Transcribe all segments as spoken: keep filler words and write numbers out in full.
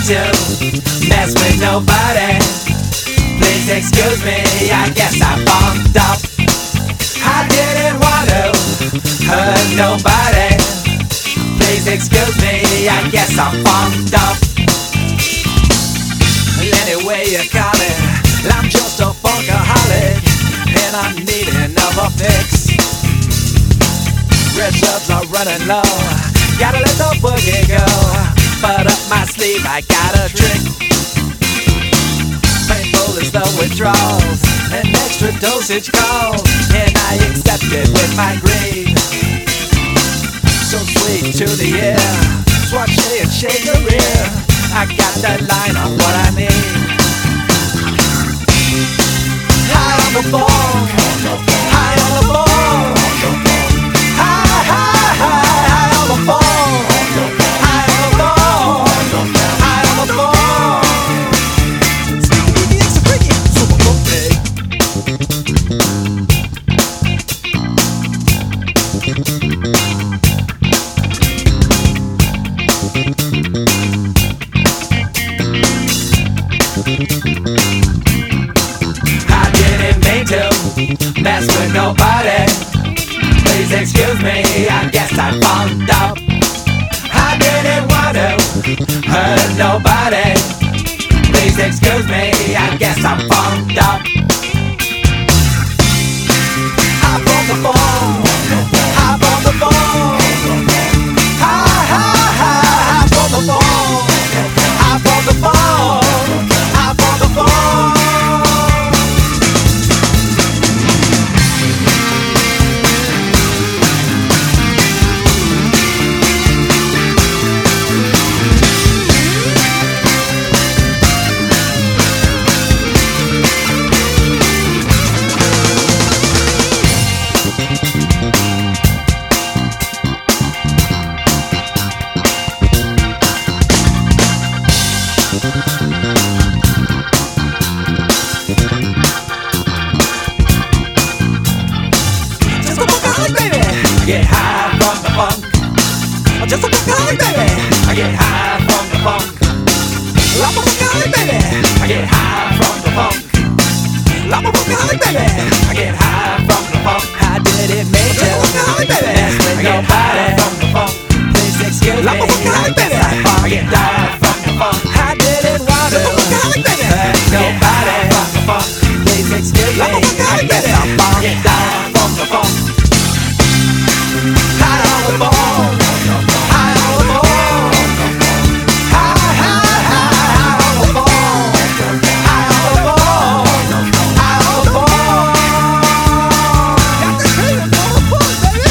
to mess with nobody. Please excuse me, I guess I funked up. I didn't want to hurt nobody. Please excuse me, I guess I funked up. Anyway you call it, I'm just a funkaholic, and I'm needing of a fix. Reserves are running low, gotta let the boogie go. But up my sleeve I got a trick. Painful as the withdrawals, an extra dosage calls, and I accept it with my greed. So sweet to the ear, swatch and shake her ear. I got that line on what I need. High on the phone, high on the phone, high, high, high, high on the phone, high on the phone, high on the phone. It's freaky, super funky. I didn't mean to mess with nobody. Please excuse me, I guess I funked up. I didn't want to hurt nobody. Please excuse me, I guess I funked up. Hop on the phone, hop on the phone, high, high, high, hop on the phone, hop on the phone, hop on the phone. Just a funkaholic, baby. I get high from the funk. Just a funkaholic, baby. I get high from the funk. I'm a funkaholic, baby. I get high from the funk. I'm a funkaholic, baby. I get high from the funk. I didn't mean to funkaholic, baby. Mess with nobody from the funk. Please excuse me. I'm a funkaholic, baby. I get high from the funk. I didn't want to funkaholic, baby. Hurt nobody from the funk. Please excuse me. I'm a funkaholic, baby. I get high from the funk. High on the phone, high on the phone, high, high, high, high on the phone, high on the phone, high on the phone. Got the craving for the phone, baby.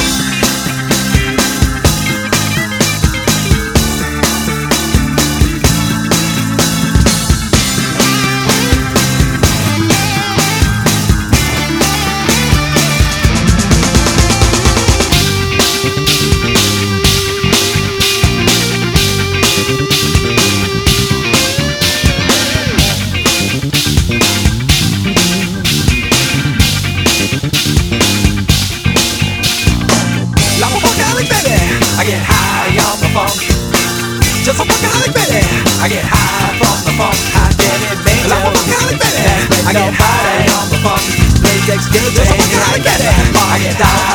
I'm a funkaholic, baby. I get high on the funk. Just a funkaholic, baby. I get high from the funk. I didn't mean to. I'm a funkaholic, baby. I get high on the funk. Please excuse me. I get high. I get high.